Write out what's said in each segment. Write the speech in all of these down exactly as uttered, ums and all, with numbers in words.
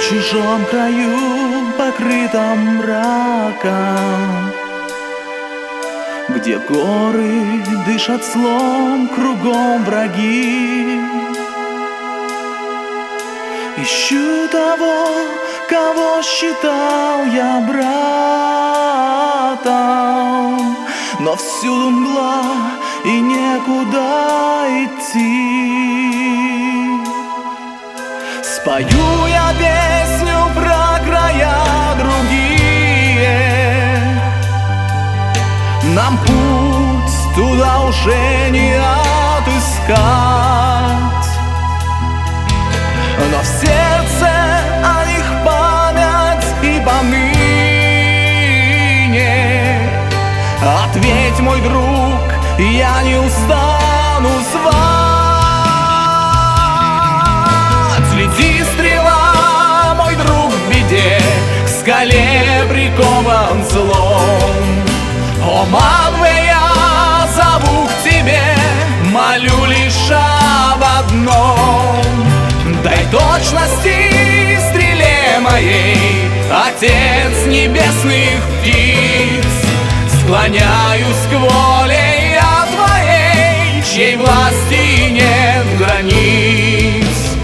чужом краю, покрытом мраком, где горы дышат слом, кругом враги. Ищу того, кого считал я братом, но всюду мгла и некуда идти. Спою я песню про края другие, нам путь туда уже не отыскать, но в сердце о них память и поныне. Ответь, мой друг, я не устану звать. Лети, стрела, мой друг, в беде, к скале прикован злом. О, Манве, я зову к тебе, молю лишь об одном. Дай точности стреле моей, Отец небесных птиц. Склоняюсь к воле я твоей, чьей власти нет границ.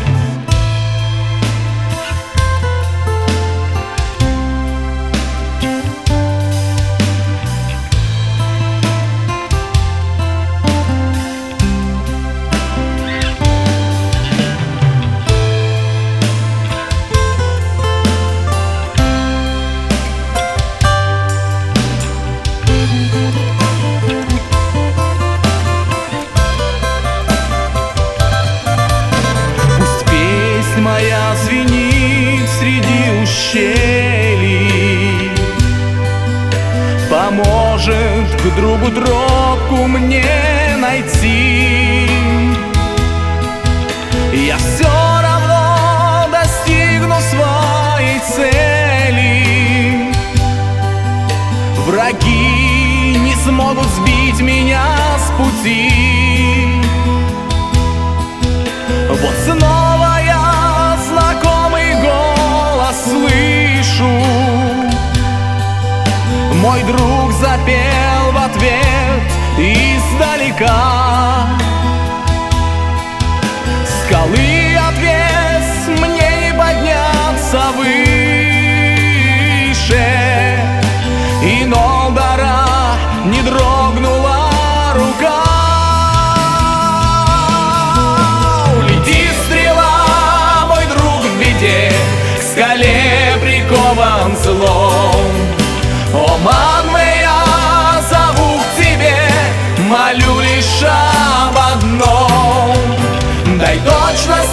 Моя звенит среди ущелий, поможет к другу тропку мне найти. Я все равно достигну своей цели. Враги не смогут сбить меня с пути. Вот снова я знакомый голос слышу. Мой друг запел в ответ издалека. Скалы отвес мне не подняться выше, и Нолдора не дрогнула рука. К скале прикован злом. О, Манве, я зову к тебе, молю лишь об одном. Дай точность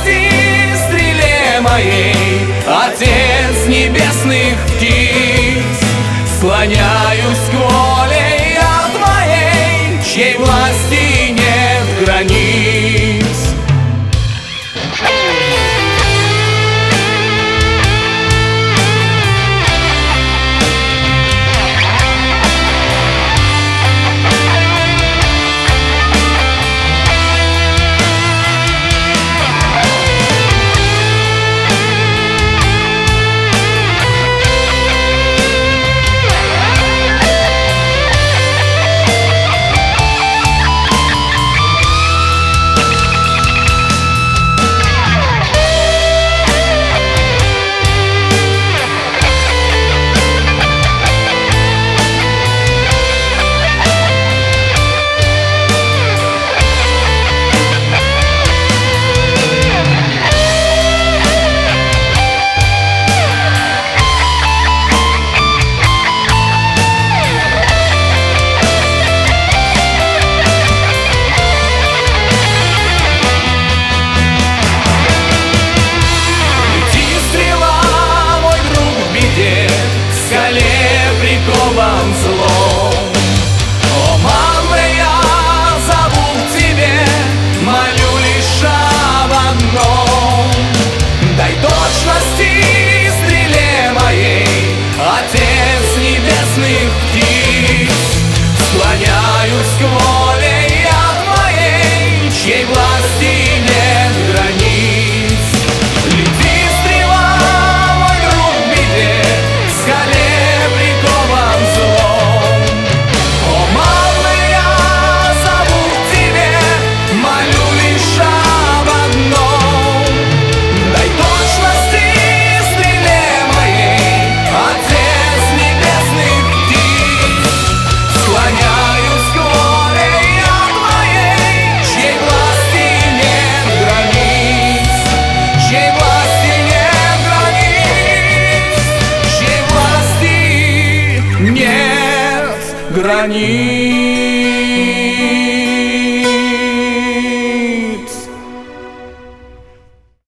границ.